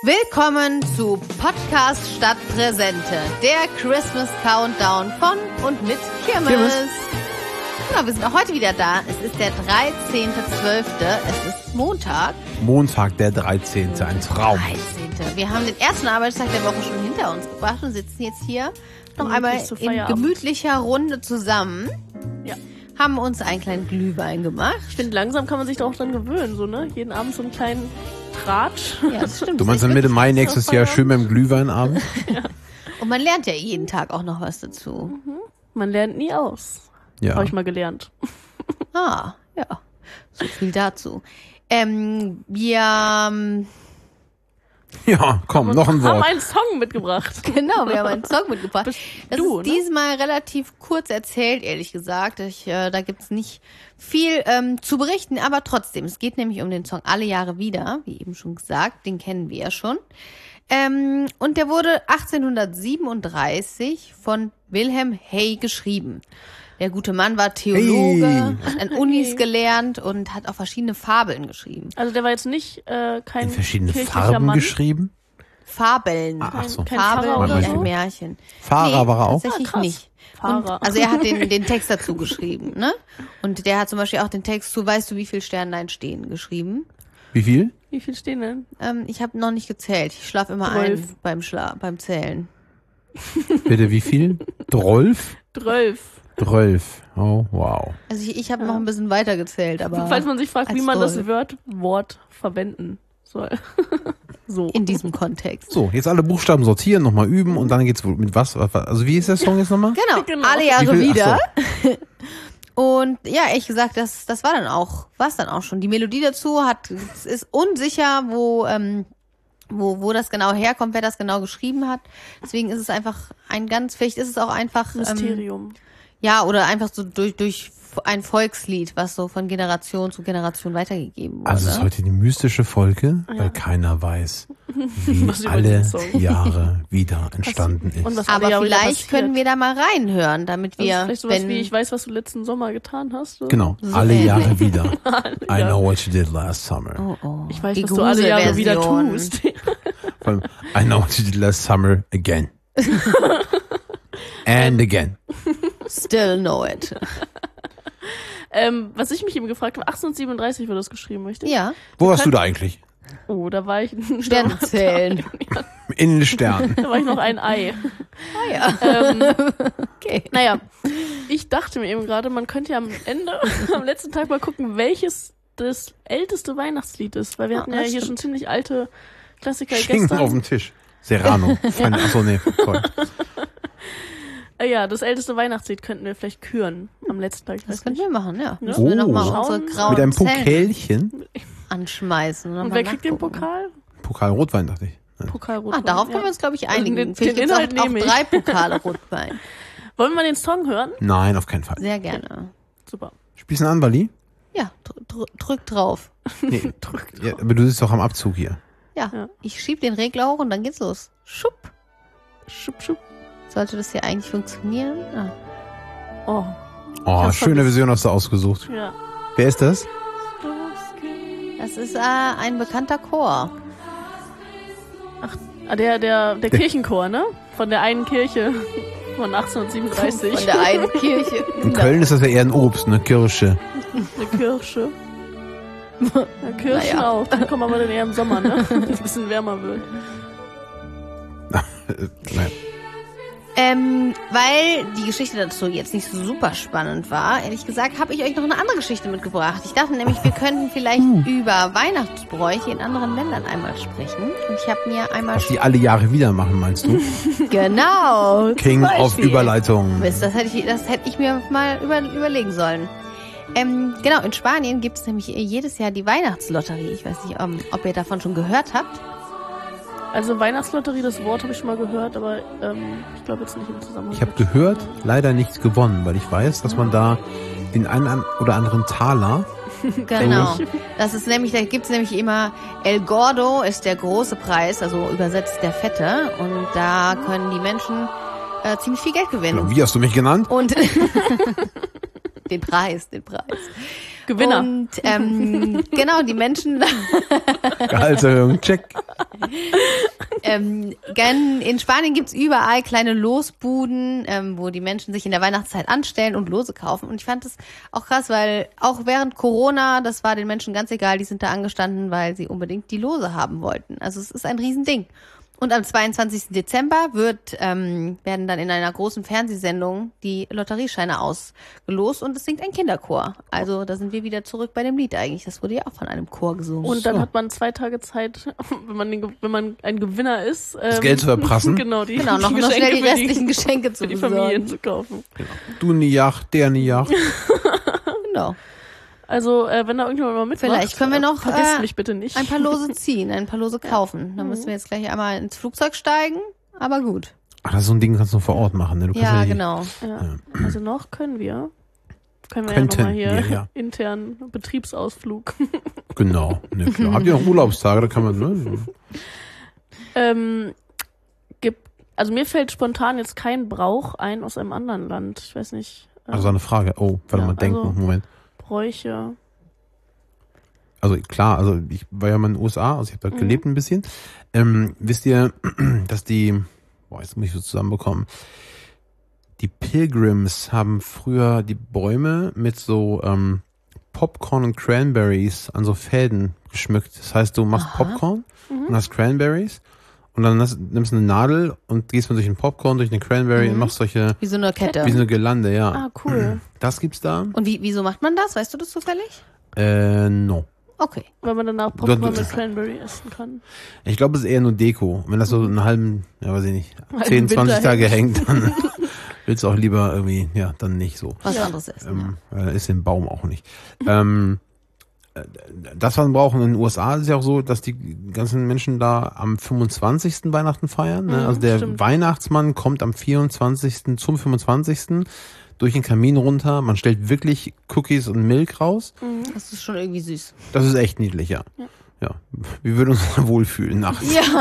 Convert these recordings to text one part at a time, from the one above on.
Willkommen zu Podcast Stadt Präsente, der Christmas Countdown von und mit Kirmes. Genau, wir sind auch heute wieder da. Es ist der 13.12., es ist Montag. Montag, der 13., ein Traum. 13. Wir haben den ersten Arbeitstag der Woche schon hinter uns gebracht und sitzen jetzt hier noch einmal in gemütlicher Runde zusammen. Ja. Haben uns einen kleinen Glühwein gemacht. Ich finde, langsam kann man sich darauf dran gewöhnen, so, ne? Jeden Abend so einen kleinen Tratsch. Ja, das stimmt. Du meinst dann Mitte Mai nächstes Jahr schön beim Glühweinabend? Ja. Und man lernt ja jeden Tag auch noch was dazu. Man lernt nie aus. Ja. Habe ich mal gelernt. Ah, ja. So viel dazu. Ja, komm, noch ein Wir haben Wort. einen Song mitgebracht. Genau, wir haben einen Song mitgebracht. Das du, ist ne? diesmal relativ kurz erzählt, ehrlich gesagt. Da gibt's nicht viel zu berichten, aber trotzdem. Es geht nämlich um den Song Alle Jahre wieder, wie eben schon gesagt. Den kennen wir ja schon. Und der wurde 1837 von Wilhelm Hey geschrieben. Der gute Mann war Theologe, hat an Unis gelernt und hat auch verschiedene Fabeln geschrieben. Also der war jetzt nicht kein In verschiedene kirchlicher Farben Mann. geschrieben? Fabeln. Ach so. Kein Fabeln Pfarrer oder oder ein so? Märchen. Fahrer war er auch? Tatsächlich krass. nicht. Fahrer. Und, also er hat den Text dazu geschrieben, ne? Und der hat zum Beispiel auch den Text zu Weißt du, wie viel Sternlein stehen geschrieben. Wie viel? Wie viel stehen denn? Ich habe noch nicht gezählt. Ich schlafe immer 12. ein beim Zählen. Bitte, wie viel? 12? 12. 12. Oh, wow. Also ich habe noch ein bisschen weiter gezählt, aber Falls man sich fragt, wie als man das 12. Wort verwenden soll. So. in diesem Kontext. So, jetzt alle Buchstaben sortieren, nochmal üben und dann geht's mit was? Also wie ist der Song jetzt nochmal? Genau. Alle Jahre Wie viel? wieder. Ach so. Und ja, ehrlich gesagt, das war dann auch schon. Die Melodie dazu es ist unsicher, wo das genau herkommt, wer das genau geschrieben hat. Deswegen ist es einfach vielleicht ist es auch einfach Mysterium. ja, oder einfach so durch ein Volkslied, was so von Generation zu Generation weitergegeben wurde. Also es ist heute die mystische Folge, weil keiner weiß, wie Was über alle den Song. Jahre wieder entstanden Und ist. was alle aber Jahre wieder vielleicht passiert. können wir da mal reinhören, damit Das ist wir, vielleicht sowas wie, ich weiß, was du letzten Sommer getan hast. So. Genau, So alle ähnlich. Jahre wieder. I know what you did last summer. oh, Ich weiß, die was du alle Jahre wieder Gruselversion. tust. Vor allem, I know what you did last summer again. And again. Still know it. Was ich mich eben gefragt habe, 1837 wurde das geschrieben, richtig? Ja, Wo warst du da eigentlich? Oh, da war ich Sterne zählen. In den Sternen. Da war ich noch ein Ei. Ah ja. Okay. Naja, ich dachte mir eben gerade, man könnte ja am Ende, am letzten Tag mal gucken, welches das älteste Weihnachtslied ist, weil wir hatten ja das hier stimmt. schon ziemlich alte Klassiker Schinken gestern. auf dem Tisch. Serrano. Achso, nee, toll. Ja, das älteste Weihnachtslied könnten wir vielleicht küren am letzten Tag. Ich Das weiß können nicht. wir machen, ja. Ja. Müssen wir nochmal Oh. unsere grauen Mit einem Zellen Pokelchen. anschmeißen. Und wer kriegt den Pokal? Pokal Rotwein, dachte ich. Pokal Rotwein. Darauf können wir uns, glaube ich, einigen. Den Vielleicht gibt's Inhalt auch nehme ich. 3 Pokale Rotwein. Wollen wir den Song hören? Nein, auf keinen Fall. Sehr gerne. Super. Spielst du an, Bali? Ja, drück drauf. Nee. Ja, aber du sitzt doch am Abzug hier. Ja, Ja. ich schieb den Regler hoch und dann geht's los. Schupp. Schupp, schupp. Sollte das hier eigentlich funktionieren? Ah. Oh, Oh, hab's schöne vermisst. Version hast du ausgesucht. ja. Wer ist das? Das ist ein bekannter Chor. Der Kirchenchor, ne? Von der einen Kirche von 1837. Von der einen Kirche. In Köln ist das ja eher ein Obst, eine Kirsche. Eine Kirsche. Ja, Kirschen Naja. auch. Die kommen aber dann eher im Sommer, ne? Wenn es ein bisschen wärmer wird. Nein. Weil die Geschichte dazu jetzt nicht so super spannend war, ehrlich gesagt, habe ich euch noch eine andere Geschichte mitgebracht. Ich dachte nämlich, wir könnten vielleicht über Weihnachtsbräuche in anderen Ländern einmal sprechen. Und ich habe mir einmal... Was die alle Jahre wieder machen, meinst du? Genau. King zum of Beispiel. Überleitung. Mist, das hätte ich mir mal überlegen sollen. Genau, in Spanien gibt es nämlich jedes Jahr die Weihnachtslotterie. Ich weiß nicht, ob ihr davon schon gehört habt. Also Weihnachtslotterie, das Wort habe ich schon mal gehört, aber ich glaube jetzt nicht im Zusammenhang. Ich habe gehört, leider nichts gewonnen, weil ich weiß, dass man da den einen oder anderen Taler... Genau. Das ist nämlich, da gibt's nämlich immer El Gordo ist der große Preis, also übersetzt der Fette. Und da können die Menschen ziemlich viel Geld gewinnen. Wie hast du mich genannt? Und den Preis. Gewinner. Und genau, die Menschen Gehaltserhöhung, check. In Spanien gibt's überall kleine Losbuden, wo die Menschen sich in der Weihnachtszeit anstellen und Lose kaufen. Und ich fand das auch krass, weil auch während Corona, das war den Menschen ganz egal, die sind da angestanden, weil sie unbedingt die Lose haben wollten. Also es ist ein Riesending. Und am 22. Dezember werden dann in einer großen Fernsehsendung die Lotteriescheine ausgelost und es singt ein Kinderchor. Also da sind wir wieder zurück bei dem Lied eigentlich. Das wurde ja auch von einem Chor gesungen. Und dann hat man 2 Tage Zeit, wenn man ein Gewinner ist, das Geld zu verprassen. noch schnell die restlichen Geschenke zu für die besorgen. Familien zu kaufen. Genau. Du eine Yacht, der eine Yacht. Genau. Also, wenn da irgendjemand mal mitmacht, Vielleicht können wir noch vergisst mich bitte nicht. ein paar Lose ziehen, ein paar Lose kaufen. Dann müssen wir jetzt gleich einmal ins Flugzeug steigen, aber gut. Ach, das ist so ein Ding, kannst du vor Ort machen. Ne? Du kannst Ja, nicht- genau. Ja. Also noch können wir ja Könnten nochmal hier wir, ja. intern Betriebsausflug. Genau. Ne, klar. Habt ihr noch Urlaubstage? Da kann man, ne? Also mir fällt spontan jetzt kein Brauch ein aus einem anderen Land. Ich weiß nicht. Also eine Frage. Oh, warte Ja, mal, denken. also- Moment. Bräuche. Also klar, also ich war ja mal in den USA, also ich habe da gelebt ein bisschen. Wisst ihr, dass jetzt muss ich so zusammenbekommen, die Pilgrims haben früher die Bäume mit so Popcorn und Cranberries an so Fäden geschmückt. Das heißt, du machst Popcorn und hast Cranberries und dann nimmst du eine Nadel und gehst durch den Popcorn, durch eine Cranberry und machst solche, Wie so eine Kette. wie so eine Girlande, ja. Ah, cool. Das gibt's da? Und wieso macht man das? Weißt du das zufällig? No. Okay. Weil man danach Popcorn mit Cranberry essen kann. Ich glaube, es ist eher nur Deko. Wenn das so einen halben, ja weiß ich nicht, Halben 10, 20 Winter Tage hängt, dann willst du auch lieber irgendwie, ja, dann nicht so. Was anderes essen. Ist den Baum auch nicht. Das, was man braucht in den USA, ist ja auch so, dass die ganzen Menschen da am 25. Weihnachten feiern. Ne? Also der stimmt. Weihnachtsmann kommt am 24. zum 25. durch den Kamin runter. Man stellt wirklich Cookies und Milk raus. Das ist schon irgendwie süß. Das ist echt niedlich, ja. Ja, wir würden uns wohlfühlen nachts. Ja.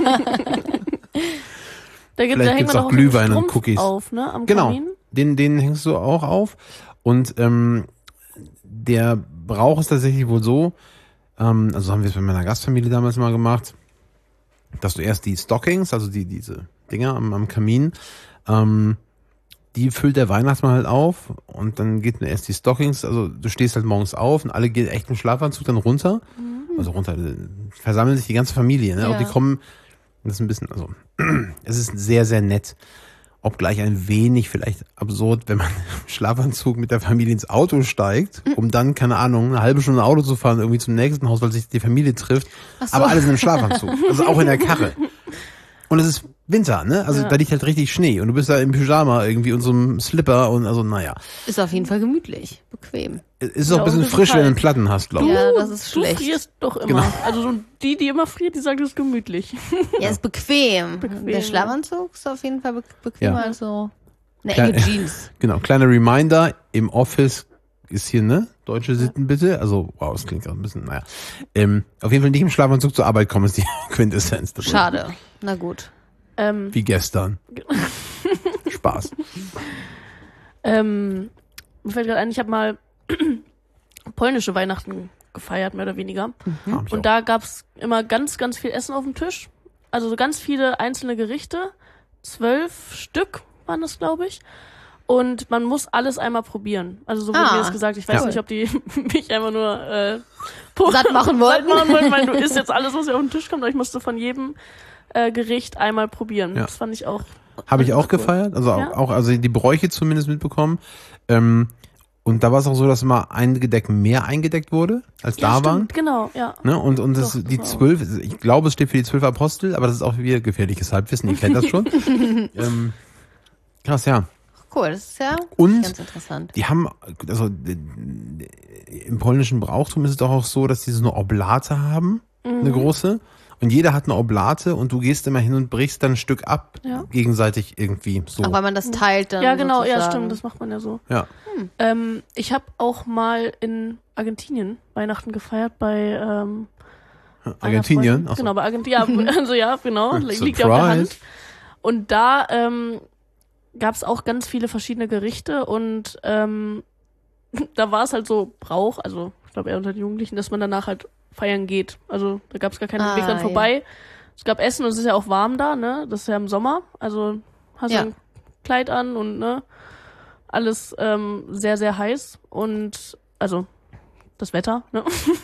Da Vielleicht hängt gibt's man auch auch so einen Glühwein und Strumpf Cookies. auf, ne? Am Genau, Kamin. den hängst du auch auf. Und der Brauch ist tatsächlich wohl so, also haben wir es bei meiner Gastfamilie damals mal gemacht, dass du erst die Stockings, also diese Dinger am Kamin, die füllt der Weihnachtsmann halt auf und dann geht erst die Stockings, also du stehst halt morgens auf und alle gehen echt im Schlafanzug dann runter, also runter, versammeln sich die ganze Familie, ne? Ja. Und die kommen, das ist ein bisschen, also es ist sehr, sehr nett. Obgleich ein wenig vielleicht absurd, wenn man im Schlafanzug mit der Familie ins Auto steigt, um dann, keine Ahnung, eine halbe Stunde Auto zu fahren, irgendwie zum nächsten Haus, weil sich die Familie trifft. Ach so. Aber alles in einem Schlafanzug. Also auch in der Karre. Und es ist Winter, ne? Also Ja. da liegt halt richtig Schnee. Und du bist da im Pyjama irgendwie und so einem Slipper und also, naja. Ist auf jeden Fall gemütlich. Bequem. Es ist auch Ja, ein bisschen und es ist frisch, wenn du einen kalt. Platten hast, glaube ich. Ja, das ist Du schlecht. frierst doch immer. Genau. Also so die immer friert, die sagt, es ist gemütlich. Ja, ist bequem. Bequem, Der ja. Schlafanzug ist auf jeden Fall bequemer Ja. als so eine Klar. enge Jeans. Genau, kleiner Reminder, im Office ist hier, ne? Deutsche Sitten bitte. Also, wow, das klingt gerade ein bisschen, naja. Auf jeden Fall nicht im Schlafanzug zur Arbeit kommen, ist die Quintessenz. dabei. Schade. Na gut. Wie gestern. Spaß. Mir fällt gerade ein, ich habe mal polnische Weihnachten gefeiert, mehr oder weniger. Hab ich auch. Und da gab's immer ganz, ganz viel Essen auf dem Tisch. Also so ganz viele einzelne Gerichte. 12 Stück waren das, glaube ich. Und man muss alles einmal probieren. Also so wurde mir das gesagt. Ich weiß Ja. nicht, ob die mich einfach nur Satt machen wollten. weil du isst jetzt alles, was hier auf den Tisch kommt. Aber ich musste von jedem Gericht einmal probieren. Ja. Das fand ich auch. Habe ich auch cool. gefeiert, also Ja. auch also die Bräuche zumindest mitbekommen. Und da war es auch so, dass immer ein Gedeck mehr eingedeckt wurde, als da waren. Stimmt, genau, ja. Ne? Und das, Doch, die das war 12, ich glaube, es steht für die 12 Apostel, aber das ist auch wieder gefährliches Halbwissen, ihr kennt das schon. Krass, ja. Cool, das ist ja Und ganz interessant. die haben, also im polnischen Brauchtum ist es doch auch so, dass die so eine Oblate haben, eine große. Und jeder hat eine Oblate und du gehst immer hin und brichst dann ein Stück ab, Ja. gegenseitig irgendwie so. Auch weil man das teilt dann. Ja, genau, ja, sozusagen. stimmt, das macht man ja so. Ja. Ich habe auch mal in Argentinien Weihnachten gefeiert bei einer Argentinien? Freundin. Ach so. Genau, bei Argentinien. Ja, also ja, genau, liegt ja auf der Surprise. Hand. Und da gab es auch ganz viele verschiedene Gerichte und da war es halt so Brauch, also ich glaube eher unter den Jugendlichen, dass man danach halt feiern geht. Also da gab es gar keinen Weg dran ja. vorbei, Es gab Essen und es ist ja auch warm da, ne? Das ist ja im Sommer. Also hast du ein Kleid an und ne, alles sehr, sehr heiß. Und also das Wetter, ne?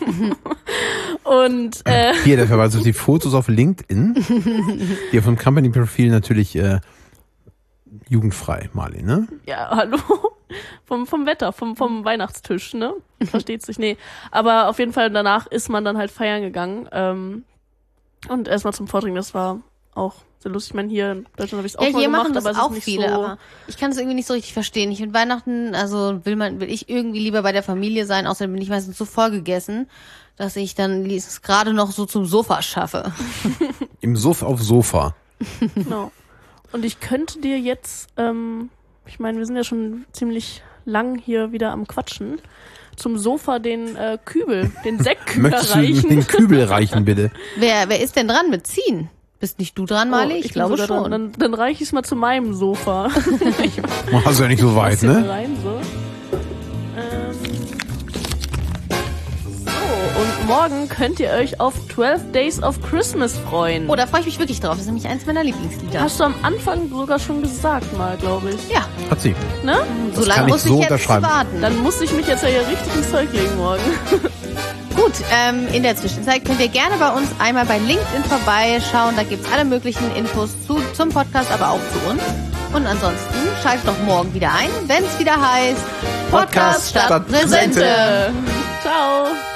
Und hier, der Verweis auf die Fotos auf LinkedIn. Hier vom Company-Profil natürlich jugendfrei, Marlin, ne? Ja, hallo. Vom Wetter, vom Weihnachtstisch, ne? Versteht sich, nee. Aber auf jeden Fall danach ist man dann halt feiern gegangen. Und erstmal zum Vordringen, das war auch sehr lustig. Ich meine, hier in Deutschland habe ich es auch mal hier gemacht, machen das aber es auch ist nicht viele, so. aber ich kann es irgendwie nicht so richtig verstehen. Ich finde Weihnachten, also will ich irgendwie lieber bei der Familie sein, außerdem bin ich meistens so voll gegessen, dass ich dann es gerade noch so zum Sofa schaffe. Im Suff auf Sofa. Genau. Und ich könnte dir jetzt, ich meine, wir sind ja schon ziemlich lang hier wieder am Quatschen, zum Sofa den Kübel, den Sektkübel Möchtest du reichen. den Kübel reichen, bitte? Wer ist denn dran mit Ziehen? Bist nicht du dran, Marley? Ich glaube bin sogar schon. Dann reiche ich es mal zu meinem Sofa. Hast du ja nicht so weit, Hier mal ne? rein, so. So, und morgen könnt ihr euch auf 12 Days of Christmas freuen. Oh, da freue ich mich wirklich drauf. Das ist nämlich eins meiner Lieblingslieder. Hast du am Anfang sogar schon gesagt mal, glaube ich. Ja, Hat sie. Ne? so Das lange kann ich muss so ich jetzt unterschreiben. warten. Dann muss ich mich jetzt ja hier richtig ins Zeug legen morgen. Gut, in der Zwischenzeit könnt ihr gerne bei uns einmal bei LinkedIn vorbeischauen. Da gibt's alle möglichen Infos zum Podcast, aber auch zu uns. Und ansonsten schaltet doch morgen wieder ein, wenn es wieder heißt Podcast statt Präsente. Präsente. Ciao.